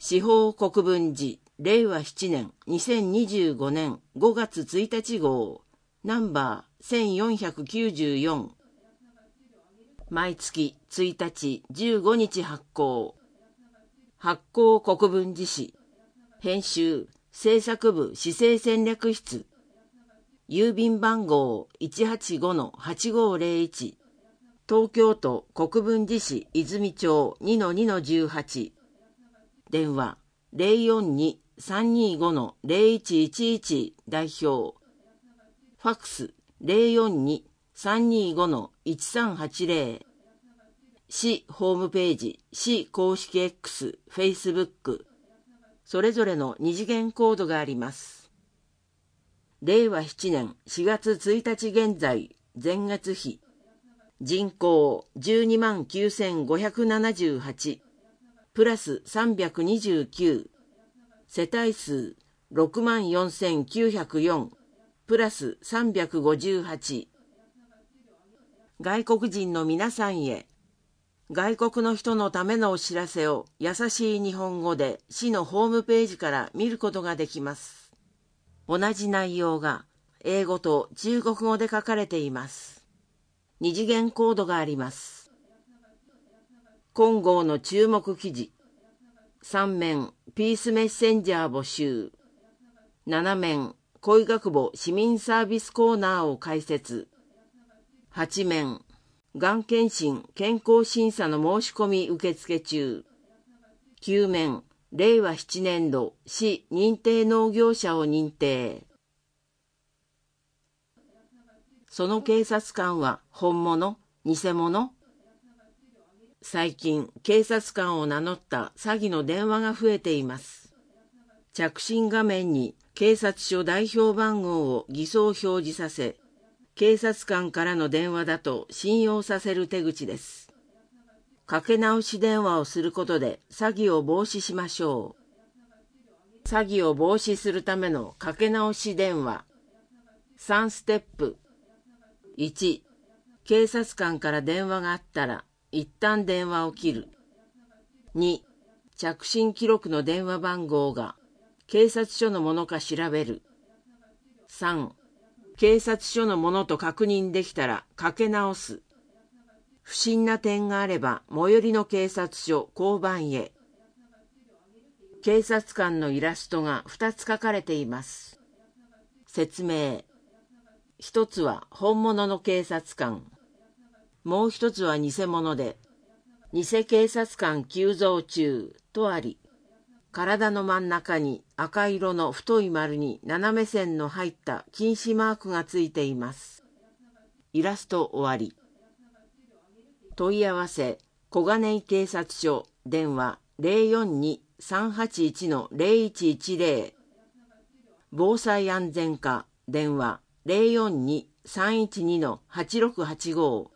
司法国分寺令和7年2025年5月1日号ナンバー1494毎月1日15日発行国分寺市編集制作部市政戦略室郵便番号 185-8501 東京都国分寺市泉町 2-2-18 電話 042-325-0111 代表ファックス 042-325-1380 市ホームページ市公式 X、Facebook それぞれの二次元コードがあります。令和7年4月1日現在前月比人口129,578プラス329世帯数64,904プラス358外国人の皆さんへ外国の人のためのお知らせを優しい日本語で市のホームページから見ることができます。同じ内容が英語と中国語で書かれています。二次元コードがあります。今号の注目記事3面ピースメッセンジャー募集7面恋学母市民サービスコーナーを開設8面がん検診健康審査の申し込み受付中9面令和7年度市認定農業者を認定その警察官は本物偽物最近警察官を名乗った詐欺の電話が増えています着信画面に警察署代表番号を偽装表示させ警察官からの電話だと信用させる手口です。かけ直し電話をすることで詐欺を防止しましょう。詐欺を防止するためのかけ直し電話。3ステップ。1、警察官から電話があったら一旦電話を切る。2、着信記録の電話番号が警察署のものか調べる。3、警察署のものと確認できたらかけ直す。不審な点があれば最寄りの警察署交番へ。警察官のイラストが2つ書かれています。説明。一つは本物の警察官。もう一つは偽物で、偽警察官急増中とあり、体の真ん中に赤色の太い丸に斜め線の入った禁止マークがついています。イラスト終わり。問い合わせ小金井警察署電話 042-381-0110 防災安全課電話 042-312-8685